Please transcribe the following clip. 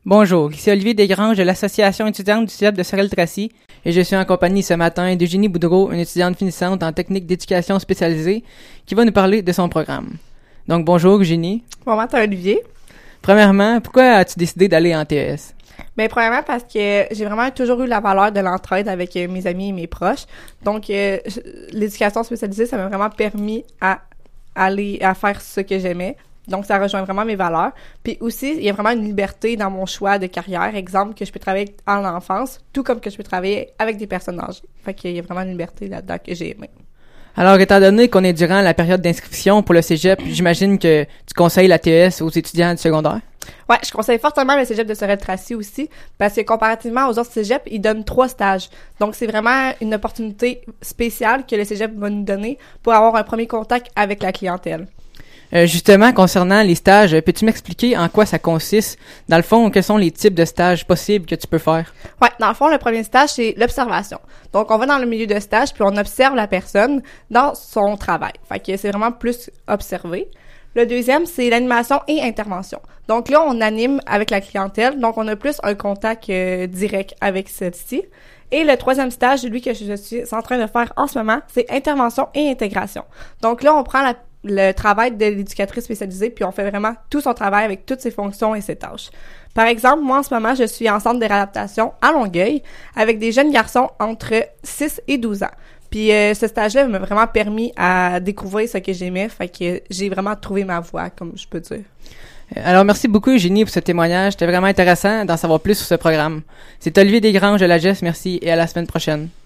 Bonjour, ici Olivier Desgranges de l'Association étudiante du Cégep de Sorel-Tracy et je suis en compagnie ce matin d'Eugénie Boudreau, une étudiante finissante en technique d'éducation spécialisée qui va nous parler de son programme. Donc bonjour Eugénie. Bon matin Olivier. Premièrement, pourquoi as-tu décidé d'aller en TES? Bien, premièrement, parce que j'ai vraiment toujours eu la valeur de l'entraide avec mes amis et mes proches. Donc, l'éducation spécialisée, ça m'a vraiment permis à faire ce que j'aimais. Donc, ça rejoint vraiment mes valeurs. Puis aussi, il y a vraiment une liberté dans mon choix de carrière. Exemple, que je peux travailler en enfance, tout comme que je peux travailler avec des personnes âgées. Fait qu'il y a vraiment une liberté là-dedans que j'ai aimée. Alors, étant donné qu'on est durant la période d'inscription pour le cégep, j'imagine que tu conseilles la TES aux étudiants du secondaire? Ouais, je conseille fortement le cégep de Sorel-Tracy aussi, parce que comparativement aux autres cégeps, ils donnent 3 stages. Donc, c'est vraiment une opportunité spéciale que le cégep va nous donner pour avoir un premier contact avec la clientèle. Justement, concernant les stages, peux-tu m'expliquer en quoi ça consiste? Dans le fond, quels sont les types de stages possibles que tu peux faire? Ouais, dans le fond, le premier stage, c'est l'observation. Donc, on va dans le milieu de stage, puis on observe la personne dans son travail. Fait que c'est vraiment plus observé. Le deuxième, c'est l'animation et intervention. Donc là, on anime avec la clientèle, donc on a plus un contact direct avec celle-ci. Et le troisième stage, celui que je suis en train de faire en ce moment, c'est intervention et intégration. Donc là, on prend le travail de l'éducatrice spécialisée, puis on fait vraiment tout son travail avec toutes ses fonctions et ses tâches. Par exemple, moi, en ce moment, je suis en centre de réadaptation à Longueuil avec des jeunes garçons entre 6 et 12 ans. Puis ce stage-là m'a vraiment permis à découvrir ce que j'aimais, fait que j'ai vraiment trouvé ma voie, comme je peux dire. Alors, merci beaucoup, Eugénie, pour ce témoignage. C'était vraiment intéressant d'en savoir plus sur ce programme. C'est Olivier Desgranges de la GES, merci, et à la semaine prochaine.